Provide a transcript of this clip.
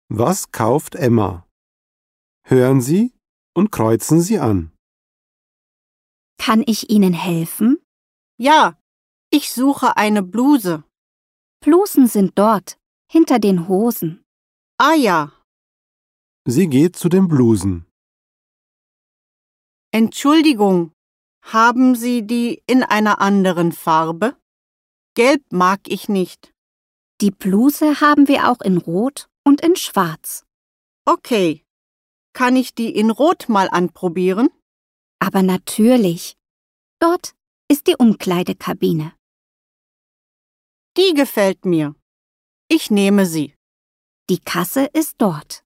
Was kauft Emma? Hören Sie und kreuzen Sie an. Kann ich Ihnen helfen? Ja, ich suche eine Bluse. Blusen sind dort, hinter den Hosen. Ah ja, Sie geht zu den Blusen. Entschuldigung, haben Sie die in einer anderen Farbe? Gelb mag ich nicht. Die Bluse haben wir auch in Rot und in Schwarz. Okay, kann ich die in Rot mal anprobieren? Aber natürlich. Dort ist die Umkleidekabine. Die gefällt mir. Ich nehme sie. Die Kasse ist dort.